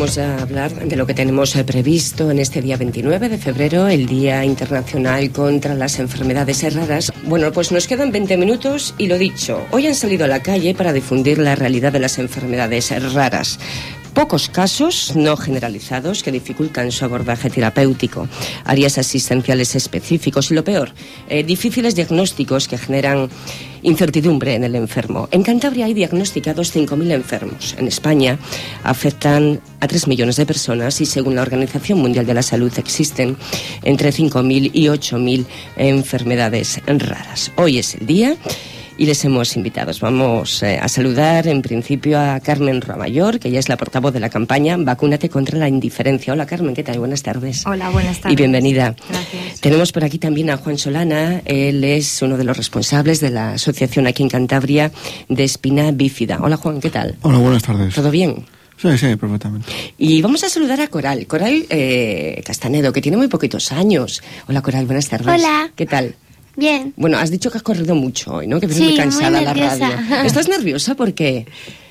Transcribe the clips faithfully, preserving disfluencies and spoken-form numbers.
vamos a hablar de lo que tenemos previsto en este día veintinueve de febrero, el Día Internacional contra las Enfermedades Raras. Bueno, pues nos quedan veinte minutos y lo dicho, hoy han salido a la calle para difundir la realidad de las enfermedades raras. Pocos casos, no generalizados, que dificultan su abordaje terapéutico, áreas asistenciales específicos y, lo peor, eh, difíciles diagnósticos que generan incertidumbre en el enfermo. En Cantabria hay diagnosticados cinco mil enfermos. En España afectan a tres millones de personas y, según la Organización Mundial de la Salud, existen entre cinco mil y ocho mil enfermedades raras. Hoy es el día y les hemos invitado. Vamos eh, a saludar en principio a Carmen Roamayor, que ella es la portavoz de la campaña Vacúnate contra la indiferencia. Hola Carmen, ¿qué tal? Buenas tardes. Hola, buenas tardes. Y bienvenida. Gracias. Tenemos por aquí también a Juan Solana. Él es uno de los responsables de la asociación aquí en Cantabria de espina bífida. Hola Juan, ¿qué tal? Hola, buenas tardes. ¿Todo bien? Sí, sí, perfectamente. Y vamos a saludar a Coral. Coral eh, Castanedo, que tiene muy poquitos años. Hola Coral, buenas tardes. Hola. ¿Qué tal? Bien. Bueno, has dicho que has corrido mucho hoy, ¿no? Que vienes Sí, muy cansada muy a la radio. nerviosa. ¿Estás nerviosa? ¿Por qué?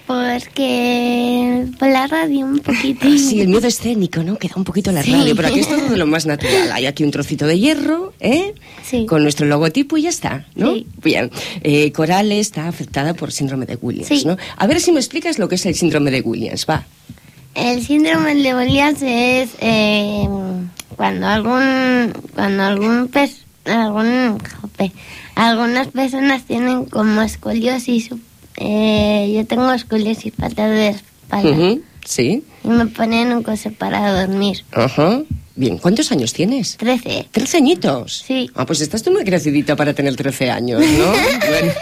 Porque por la radio un poquito. Ah, sí, el miedo escénico, ¿no? Queda un poquito la Sí. radio, pero aquí es todo de lo más natural. Hay aquí un trocito de hierro, ¿eh? Sí. Con nuestro logotipo y ya está, ¿no? Sí. Bien. Eh, Coral está afectada por síndrome de Williams, Sí. ¿no? A ver si me explicas lo que es el síndrome de Williams, va. El síndrome de Williams es eh, cuando algún cuando algún pers algún jope, algunas personas tienen como escoliosis. Eh, yo tengo escoliosis patada de espalda. Uh-huh. Sí. Y me ponen un coso para dormir. Ajá. Bien, ¿cuántos años tienes? Trece. ¿Trece añitos? Sí. Ah, pues estás tú muy crecidita para tener trece años, ¿no? Bueno.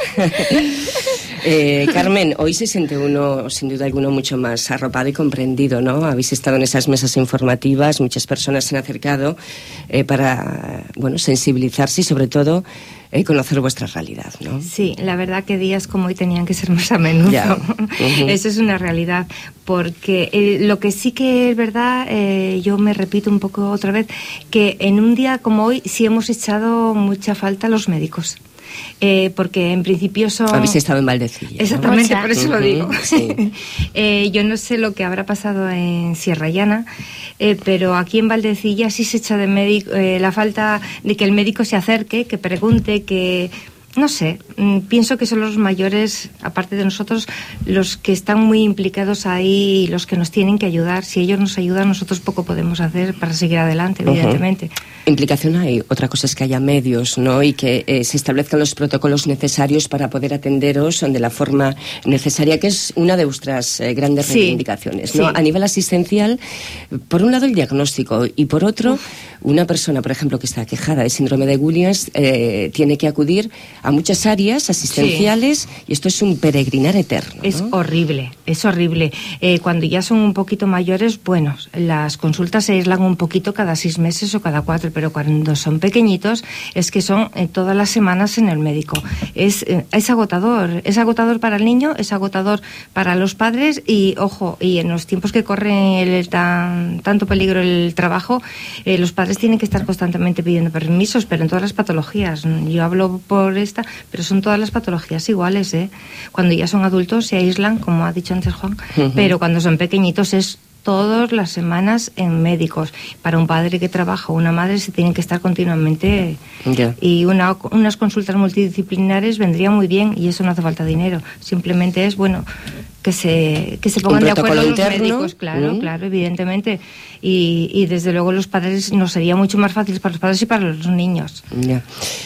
eh, Carmen, hoy se siente uno, sin duda alguna, mucho más arropado y comprendido, ¿no? Habéis estado en esas mesas informativas, muchas personas se han acercado eh, para, bueno, sensibilizarse y, sobre todo, eh, conocer vuestra realidad, ¿no? Sí, la verdad que días como hoy tenían que ser más a menudo. Ya. Uh-huh. Eso es una realidad, porque eh, lo que sí que es verdad, eh, yo me repito un poco otra vez, que en un día como hoy sí hemos echado mucha falta a los médicos. Eh, porque en principio son... Habéis estado en Valdecilla, ¿no? Exactamente, por eso Uh-huh, lo digo. sí. eh, yo no sé lo que habrá pasado en Sierra Llana, eh, pero aquí en Valdecilla sí se echa de médico, eh, la falta de que el médico se acerque, que pregunte, que... No sé, mm, pienso que son los mayores, aparte de nosotros, los que están muy implicados ahí, los que nos tienen que ayudar. Si ellos nos ayudan, nosotros poco podemos hacer para seguir adelante, evidentemente. Uh-huh. Implicación hay. Otra cosa es que haya medios, ¿no? Y que eh, se establezcan los protocolos necesarios para poder atenderos de la forma necesaria, que es una de vuestras eh, grandes sí. reivindicaciones, ¿no? Sí. A nivel asistencial, por un lado el diagnóstico y por otro, Uf. una persona, por ejemplo, que está quejada de síndrome de Williams, eh, tiene que acudir a muchas áreas asistenciales sí. y esto es un peregrinar eterno, ¿no? Es horrible, es horrible. Eh, cuando ya son un poquito mayores, bueno, las consultas se aíslan un poquito cada seis meses o cada cuatro, pero cuando son pequeñitos es que son eh, todas las semanas en el médico. Es, eh, es agotador, es agotador para el niño, es agotador para los padres y, ojo, y en los tiempos que corre el tan, tanto peligro el trabajo, eh, los padres tienen que estar constantemente pidiendo permisos, pero en todas las patologías. Yo hablo por esta, pero son todas las patologías iguales, ¿eh? Cuando ya son adultos se aíslan, como ha dicho antes Juan, uh-huh. pero cuando son pequeñitos es todas las semanas en médicos. Para un padre que trabaja o una madre se tienen que estar continuamente yeah. y una, unas consultas multidisciplinares vendría muy bien y eso no hace falta dinero, simplemente es bueno que se que se pongan de acuerdo los médicos, claro, ¿Mm? claro, evidentemente, y, y desde luego los padres nos sería mucho más fácil para los padres y para los niños. Yeah.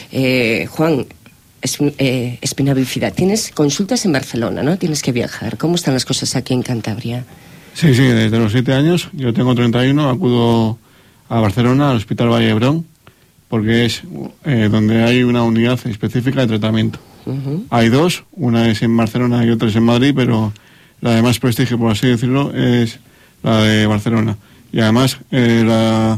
Eh, Juan, es, eh, espina bífida, tienes consultas en Barcelona, ¿no? Tienes que viajar. ¿Cómo están las cosas aquí en Cantabria? Sí, sí, desde los siete años, yo tengo treinta y uno, acudo a Barcelona, al Hospital Valle d'Hebron, porque es eh, donde hay una unidad específica de tratamiento. Uh-huh. Hay dos, una es en Barcelona y otra es en Madrid, pero la de más prestigio, por así decirlo, es la de Barcelona. Y además, eh, la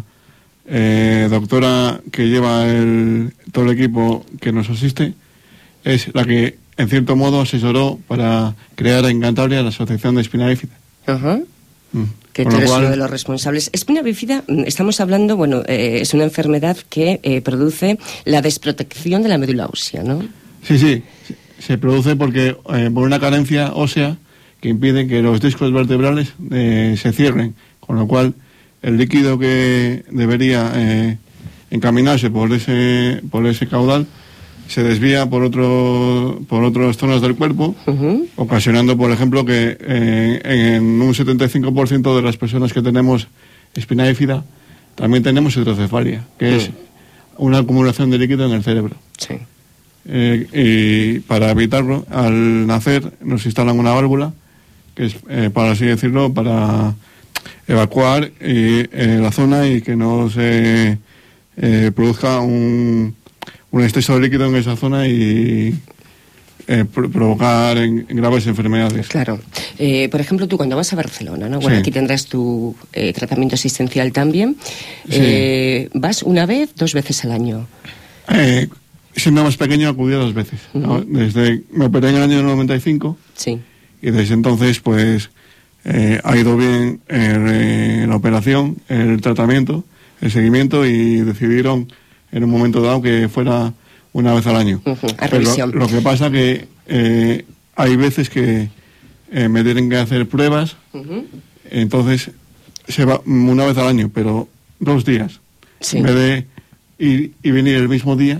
eh, doctora que lleva el, todo el equipo que nos asiste es la que, en cierto modo, asesoró para crear en Cantabria la Asociación de Espina Bífida. Ajá. Uh-huh. Mm. Que tú eres cual... uno de los responsables. Espina bífida, estamos hablando, bueno, eh, es una enfermedad que eh, produce la desprotección de la médula ósea, ¿no? Sí, sí, se produce porque eh, por una carencia ósea que impide que los discos vertebrales eh, se cierren Con lo cual, el líquido que debería eh, encaminarse por ese, por ese caudal se desvía por otro, por otras zonas del cuerpo, uh-huh. ocasionando, por ejemplo, que eh, en un setenta y cinco por ciento de las personas que tenemos espina bífida también tenemos hidrocefalia, que uh-huh. es una acumulación de líquido en el cerebro. Sí. Eh, y para evitarlo, al nacer nos instalan una válvula, que es, eh, para así decirlo, para evacuar eh, eh, la zona y que no se eh, produzca un un exceso de líquido en esa zona y eh, pro- provocar en, en graves enfermedades. Claro. Eh, por ejemplo, tú cuando vas a Barcelona, ¿no? Bueno, sí. Aquí tendrás tu eh, tratamiento asistencial también. Sí. Eh, ¿Vas una vez, dos veces al año? Eh, siendo más pequeño acudí dos veces. Uh-huh. ¿no? Desde me operé en el año noventa y cinco. Sí. Y desde entonces, pues, eh, ha ido bien eh, la operación, el tratamiento, el seguimiento, y decidieron en un momento dado que fuera una vez al año. Uh-huh, a Pero revisión. Lo que pasa que eh, hay veces que eh, me tienen que hacer pruebas, uh-huh. entonces se va una vez al año, pero dos días. Sí. En vez de ir y venir el mismo día.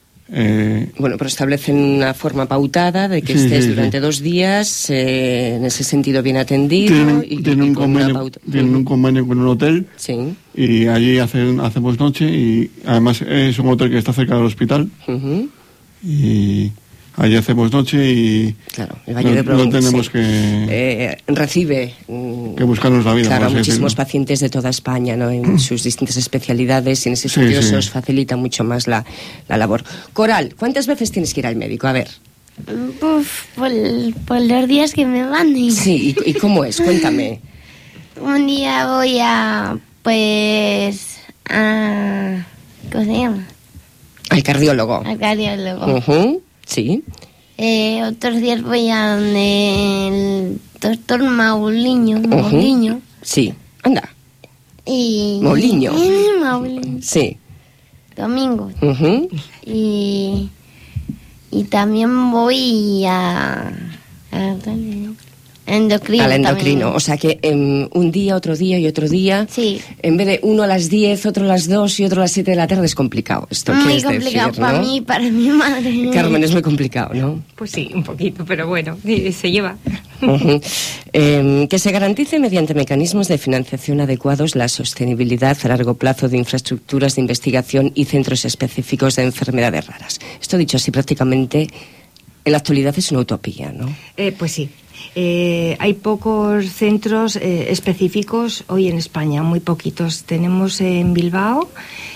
Eh, bueno, pero establecen una forma pautada de que sí, estés sí, durante sí. dos días, eh, en ese sentido bien atendido. Tienen, y, tienen, y un, con convenio, una pauta. tienen uh-huh. un convenio con un hotel. Sí. Y allí hacen, hacemos noche, y además es un hotel que está cerca del hospital. Uh-huh. Y allí hacemos noche y claro, el Valle no, de Bron, no tenemos sí. que eh, recibe que buscarnos la vida. Claro, a muchísimos decirlo. pacientes de toda España, ¿no? En sus distintas especialidades, y en ese Sí, sentido sí. se os facilita mucho más la, la labor. Coral, ¿cuántas veces tienes que ir al médico? A ver. Uf, por, por los días que me manden. Sí, ¿y, y cómo es? Cuéntame. Un día voy a, pues, a... ¿Cómo se llama? Al cardiólogo. Al cardiólogo. Uh-huh. Sí. Eh, otros días voy a donde el doctor Mauliño. Mauliño. Uh-huh. Sí. Anda. Y... Mauliño. Mauliño. Sí. Domingo. Uh-huh. Y... Y también voy a... a endocrino. Al endocrino. También. O sea que um, un día, otro día y otro día. Sí. En vez de uno a las diez, otro a las dos y otro a las siete de la tarde, es complicado. Esto Muy quieres complicado decir, para ¿no? mí y para mi madre. Carmen, es muy complicado, ¿no? Pues sí, un poquito, pero bueno, se lleva. Uh-huh. Eh, que se garantice mediante mecanismos de financiación adecuados la sostenibilidad a largo plazo de infraestructuras de investigación y centros específicos de enfermedades raras. Esto dicho así prácticamente, en la actualidad es una utopía, ¿no? Eh, pues sí. Eh, hay pocos centros eh, específicos hoy en España, muy poquitos. Tenemos en Bilbao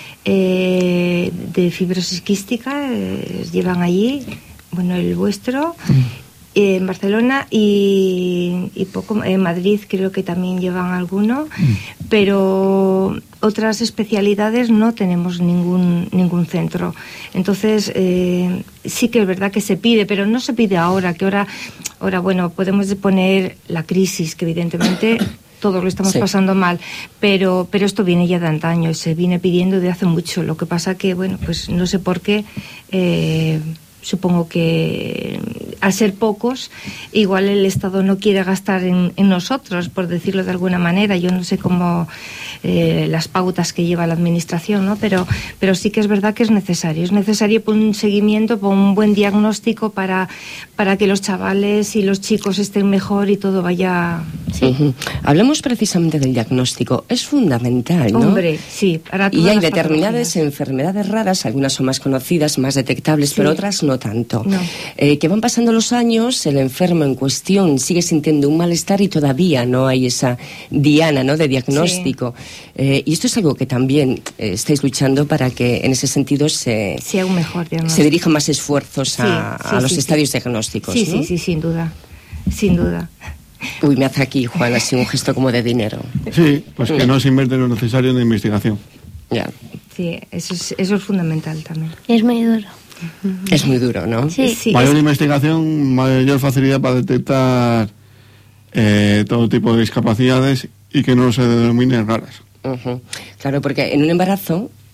eh, de fibrosis quística, eh, llevan allí, bueno, el vuestro, eh, en Barcelona y, y poco en Madrid creo que también llevan alguno, pero otras especialidades no tenemos ningún ningún centro. Entonces eh, sí que es verdad que se pide, pero no se pide ahora, que ahora ahora bueno, podemos poner la crisis, que evidentemente todos lo estamos sí. pasando mal, pero pero esto viene ya de antaño, se viene pidiendo de hace mucho. Lo que pasa que bueno, pues no sé por qué, eh, supongo que al ser pocos, igual el Estado no quiere gastar en, en nosotros, por decirlo de alguna manera. Yo no sé cómo eh, las pautas que lleva la administración, ¿no? Pero, pero sí que es verdad que es necesario. Es necesario por un seguimiento, por un buen diagnóstico para, para que los chavales y los chicos estén mejor y todo vaya... Sí. Uh-huh. Hablemos precisamente del diagnóstico. Es fundamental, ¿no? Hombre, sí. Para todas y hay las determinadas patologías. enfermedades raras, algunas son más conocidas, más detectables, sí. pero otras no tanto. No. Eh, que van pasando los años, el enfermo en cuestión sigue sintiendo un malestar y todavía no hay esa diana, ¿no?, de diagnóstico. Sí. Eh, y esto es algo que también eh, estáis luchando para que en ese sentido se, sea un mejor diagnóstico. Se dirijan más esfuerzos sí, a, sí, a los sí, estadios sí. diagnósticos, sí, ¿no? Sí, sí, sin duda. Sin duda. Uy, me hace aquí, Juan, así un gesto como de dinero. Sí, pues que no se invierte lo necesario en la investigación. Ya. Sí, eso es, eso es fundamental también. Es muy duro. Es muy duro, ¿no? Sí, sí. Mayor es... investigación, mayor facilidad para detectar eh, todo tipo de discapacidades y que no se denominen raras. Uh-huh. Claro, porque en un embarazo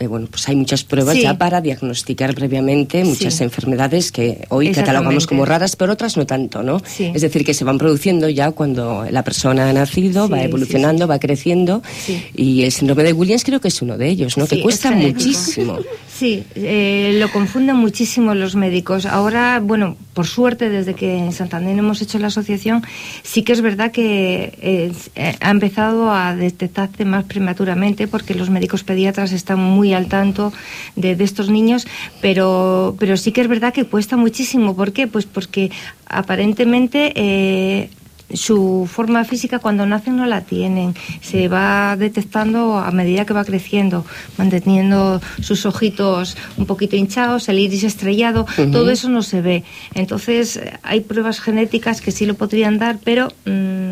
eh, bueno, pues hay muchas pruebas sí. ya para diagnosticar previamente muchas sí. enfermedades que hoy catalogamos como raras, pero otras no tanto, ¿no? Sí. Es decir, que se van produciendo ya cuando la persona ha nacido, sí, va evolucionando, sí, sí. va creciendo, sí. y el síndrome de Williams creo que es uno de ellos, ¿no? Sí, que cuesta muchísimo. Sí, eh, lo confunden muchísimo los médicos. Ahora, bueno, por suerte, desde que en Santander hemos hecho la asociación, sí que es verdad que eh, eh, ha empezado a detectarse más prematuramente, porque los médicos pediatras están muy al tanto de, de estos niños, pero, pero sí que es verdad que cuesta muchísimo. ¿Por qué? Pues porque aparentemente eh, su forma física cuando nacen no la tienen, se va detectando a medida que va creciendo, manteniendo sus ojitos un poquito hinchados, el iris estrellado, uh-huh. todo eso no se ve. Entonces hay pruebas genéticas que sí lo podrían dar, pero mmm,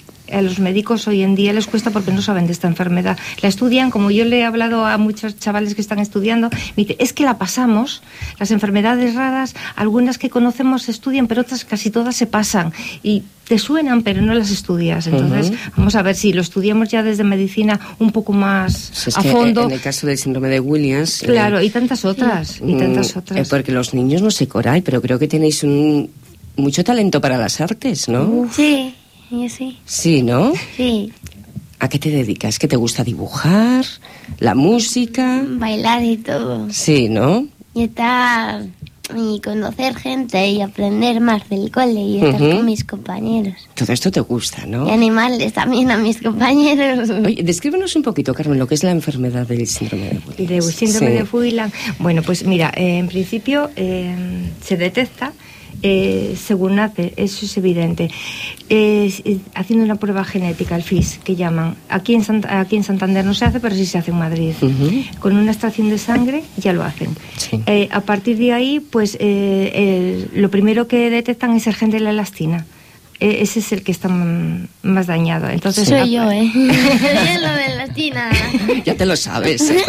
a los médicos hoy en día les cuesta porque no saben de esta enfermedad. La estudian, como yo le he hablado a muchos chavales que están estudiando, me dice, es que la pasamos, las enfermedades raras, algunas que conocemos se estudian, pero otras casi todas se pasan y te suenan, pero no las estudias. Entonces, uh-huh. vamos a ver si lo estudiamos ya desde medicina un poco más pues es a que fondo. En el caso del síndrome de Williams... Claro, eh, y tantas otras, y tantas otras. Eh, porque los niños, no sé, Coral, pero creo que tenéis un mucho talento para las artes, ¿no? Uh, sí. Yo sí. Sí, ¿no? Sí. ¿A qué te dedicas? ¿Qué te gusta dibujar? ¿La música? Bailar y todo. Sí, ¿no? Y estar... y conocer gente y aprender más del cole y estar uh-huh. con mis compañeros. Todo esto te gusta, ¿no? Y animarles también a mis compañeros. Oye, descríbenos un poquito, Carmen, lo que es la enfermedad del síndrome de Williams. De síndrome sí. de Williams. Bueno, pues mira, eh, en principio eh, se detecta Eh, según nace, eso es evidente, eh, haciendo una prueba genética, el F I S, que llaman. Aquí en, Sant- aquí en Santander no se hace, pero sí se hace en Madrid. Uh-huh. Con una extracción de sangre ya lo hacen. Sí. Eh, a partir de ahí, pues eh, el, lo primero que detectan es el gen de la elastina. Eh, ese es el que está m- más dañado. Entonces, soy a... yo, ¿eh? Soy lo de la elastina. Ya te lo sabes, ¿eh?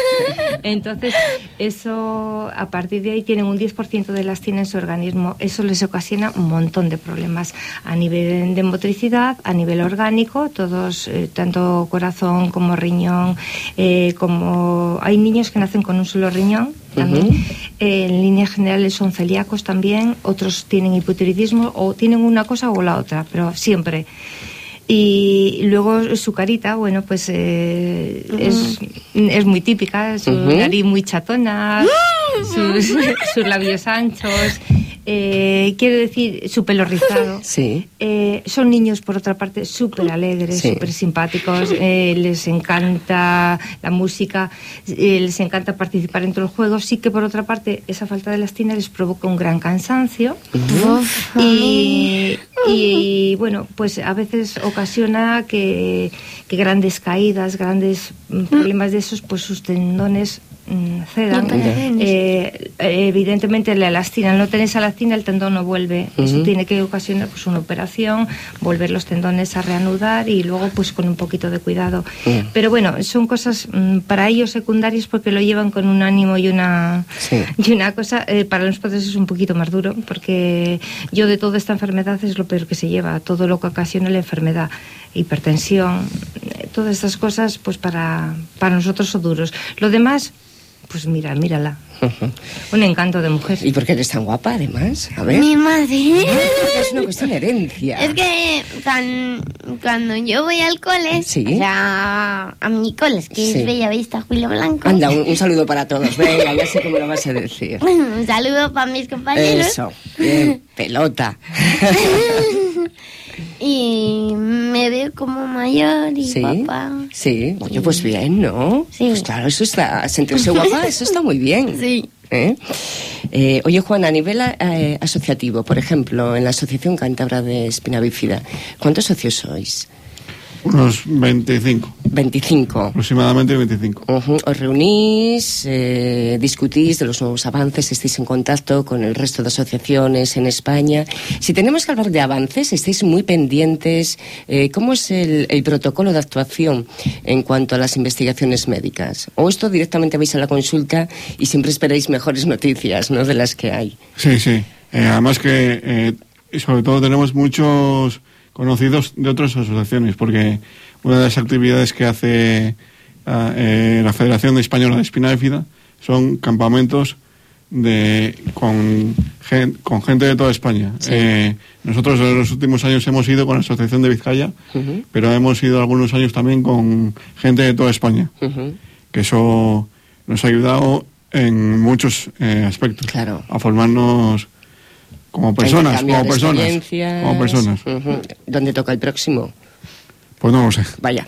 Entonces, eso, a partir de ahí, tienen un diez por ciento de elastina en su organismo. Eso les ocasiona un montón de problemas a nivel de motricidad, a nivel orgánico, todos, eh, tanto corazón como riñón, eh, como... Hay niños que nacen con un solo riñón, también. Uh-huh. Eh, en líneas generales son celíacos también, otros tienen hipotiroidismo, o tienen una cosa o la otra, pero siempre. Y luego su carita, bueno, pues eh, uh-huh. es, es muy típica, su uh-huh. nariz muy chatona, uh-huh. sus, sus labios anchos, eh, quiero decir, su pelo rizado. Sí. Eh, son niños, por otra parte, súper alegres, sí. súper simpáticos, eh, les encanta la música, eh, les encanta participar en todos los juegos. Sí que, por otra parte, esa falta de elastina les provoca un gran cansancio. Uh-huh. y, y, bueno, pues a veces ocasiona que, que grandes caídas, grandes problemas de esos, pues sus tendones mmm, cedan. Eh, evidentemente la elastina, al no tener esa elastina el tendón no vuelve. Uh-huh. Eso tiene que ocasionar pues una operación, volver los tendones a reanudar y luego pues con un poquito de cuidado. Uh-huh. Pero bueno, son cosas mmm, para ellos secundarias porque lo llevan con un ánimo y una, sí. y una cosa. Eh, para los padres es un poquito más duro porque yo de toda esta enfermedad es lo peor que se lleva, todo lo que ocasiona la enfermedad, hipertensión, todas estas cosas, pues para, para nosotros son duros. Lo demás, pues mira, mírala. Uh-huh. Un encanto de mujer. ¿Y por qué eres tan guapa, además? A ver. Mi madre. No, es una cuestión de herencia. Es que cuando, cuando yo voy al cole, ¿sí? O sea, a mi cole, que sí. es Bellavista, Julio Blanco. Anda, un, un saludo para todos. Venga, ya sé cómo lo vas a decir. Un saludo para mis compañeros. Eso, bien, pelota. Y me veo como mayor y ¿sí? guapa. Sí, oye, pues bien, ¿no? Sí. Pues claro, eso está, sentirse guapa, eso está muy bien. Sí. ¿Eh? Eh, oye, Juan, a nivel eh, asociativo, por ejemplo, en la Asociación Cántabra de Espina Bífida, ¿cuántos socios sois? Unos veinticinco. veinticinco. Aproximadamente veinticinco. Uh-huh. Os reunís, eh, discutís de los nuevos avances, estáis en contacto con el resto de asociaciones en España. Si tenemos que hablar de avances, estáis muy pendientes. Eh, ¿Cómo es el, el protocolo de actuación en cuanto a las investigaciones médicas? ¿O esto directamente vais a la consulta y siempre esperáis mejores noticias, ¿no?, de las que hay? Sí, sí. Eh, además que, eh, sobre todo, tenemos muchos conocidos de otras asociaciones, porque una de las actividades que hace eh, la Federación Española de Espina Bífida, son campamentos de con, gen, con gente de toda España. Sí. Eh, nosotros en los últimos años hemos ido con la Asociación de Vizcaya, uh-huh. pero hemos ido algunos años también con gente de toda España, uh-huh. que eso nos ha ayudado en muchos eh, aspectos, claro. a formarnos como personas, como personas, como personas. Uh-huh. ¿Dónde toca el próximo? Pues no lo sé. Vaya.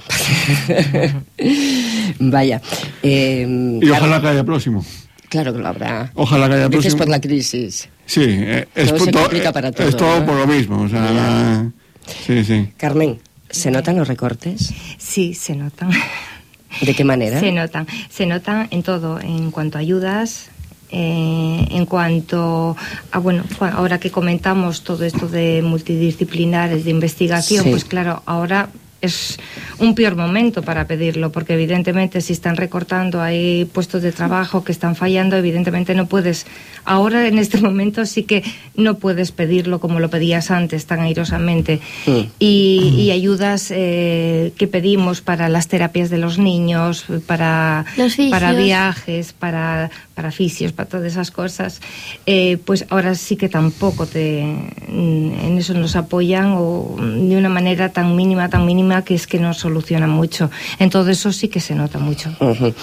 Vaya. Eh, y claro, ojalá que haya próximo. Claro que lo habrá. Ojalá que haya próximo. Dices por la crisis. Sí, eh, es, todo se todo, complica para todo, es todo ¿no? por lo mismo. O sea, la, sí, sí. Carmen, ¿se notan los recortes? Sí, se notan. ¿De qué manera? Se notan. Se notan en todo, en cuanto a ayudas. Eh, en cuanto a, bueno, ahora que comentamos todo esto de multidisciplinares, de investigación, sí. pues claro, ahora es un peor momento para pedirlo, porque evidentemente si están recortando, hay puestos de trabajo que están fallando, evidentemente no puedes, ahora en este momento sí que no puedes pedirlo como lo pedías antes, tan airosamente. Sí. Y, y ayudas eh, que pedimos para las terapias de los niños, para, para viajes, para, para fisios, para todas esas cosas, eh, pues ahora sí que tampoco te en eso nos apoyan, o de una manera tan mínima, tan mínima, que es que no soluciona mucho. En todo eso sí que se nota mucho. Uh-huh.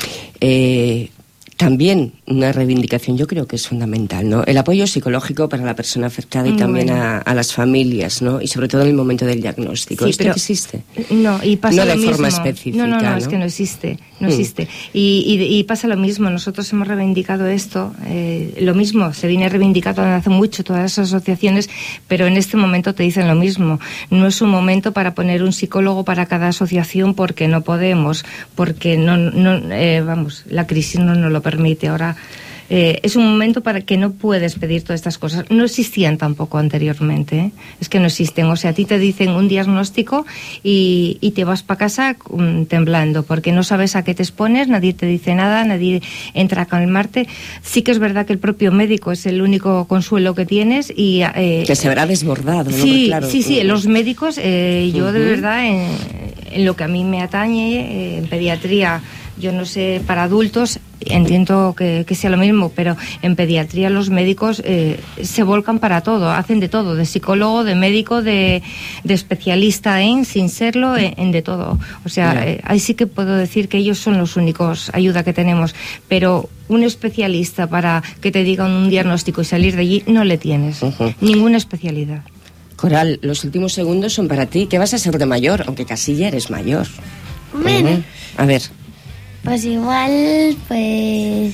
Eh, también una reivindicación, yo creo que es fundamental, ¿no? El apoyo psicológico para la persona afectada y Muy también bueno. a, a las familias, ¿no? Y sobre todo en el momento del diagnóstico. Sí, ¿Esto pero existe? No, y pasa no lo de mismo. forma específica, no, no, no, ¿no? es que no existe, no mm. existe. Y, y, y pasa lo mismo, nosotros hemos reivindicado esto, eh, lo mismo, se viene reivindicando desde hace mucho todas las asociaciones, pero en este momento te dicen lo mismo. No es un momento para poner un psicólogo para cada asociación, porque no podemos, porque no, no eh, vamos, la crisis no nos lo permite. Ahora Eh, es un momento para que no puedes pedir todas estas cosas. No existían tampoco anteriormente, ¿eh? Es que no existen. O sea, a ti te dicen un diagnóstico y, y te vas para casa um, temblando, porque no sabes a qué te expones, nadie te dice nada, nadie entra a calmarte. Sí que es verdad que el propio médico es el único consuelo que tienes y... Eh, que se verá desbordado, ¿no? Sí, claro, sí, sí, los médicos, eh, yo uh-huh. de verdad, en, en lo que a mí me atañe, eh, en pediatría, yo no sé, para adultos entiendo que, que sea lo mismo, pero en pediatría los médicos eh, se volcan para todo, hacen de todo, de psicólogo, de médico, de, de especialista en, sin serlo, en, en de todo. O sea, yeah. eh, ahí sí que puedo decir que ellos son los únicos ayuda que tenemos, pero un especialista para que te digan un diagnóstico y salir de allí, no le tienes. Uh-huh. Ninguna especialidad. Coral, los últimos segundos son para ti. ¿Qué vas a ser de mayor? Aunque casi ya eres mayor. Bueno. Uh-huh. A ver. Pues igual, pues...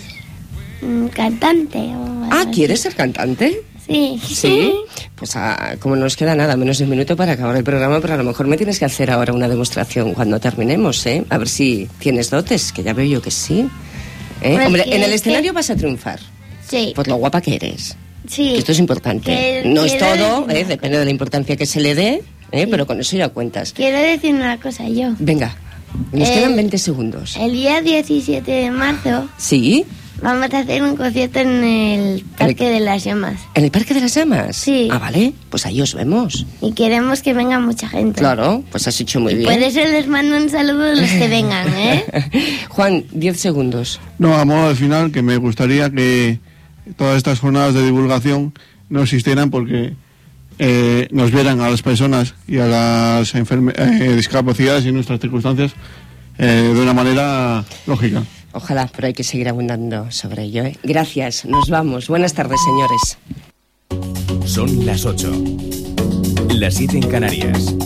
cantante. O ah, ¿quieres ser cantante? Sí. ¿Sí? Pues ah, como nos queda nada, menos de un minuto para acabar el programa, pero a lo mejor me tienes que hacer ahora una demostración cuando terminemos, ¿eh? A ver si tienes dotes, que ya veo yo que sí. ¿Eh? Pues Hombre, que en el que... escenario vas a triunfar. Sí. Por lo guapa que eres. Sí. Que esto es importante. Que, no es todo, ¿eh? Depende de la importancia que se le dé, ¿eh? Sí. Pero con eso ya cuentas. Quiero decir una cosa yo. Venga. Nos el, quedan veinte segundos. El día diecisiete de marzo... ¿Sí? Vamos a hacer un concierto en el Parque el, de las Llamas. ¿En el Parque de las Llamas? Sí. Ah, vale. Pues ahí os vemos. Y queremos que venga mucha gente. Claro, pues has hecho muy y bien. Por eso les mando un saludo a los que vengan, ¿eh? Juan, diez segundos. No, a modo de final, que me gustaría que todas estas jornadas de divulgación no existieran porque... Eh, nos vieran a las personas y a las enferme- eh, discapacidades y nuestras circunstancias eh, de una manera lógica. Ojalá, pero hay que seguir abundando sobre ello, ¿eh? Gracias, nos vamos. Buenas tardes, señores. Son las ocho, las siete en Canarias.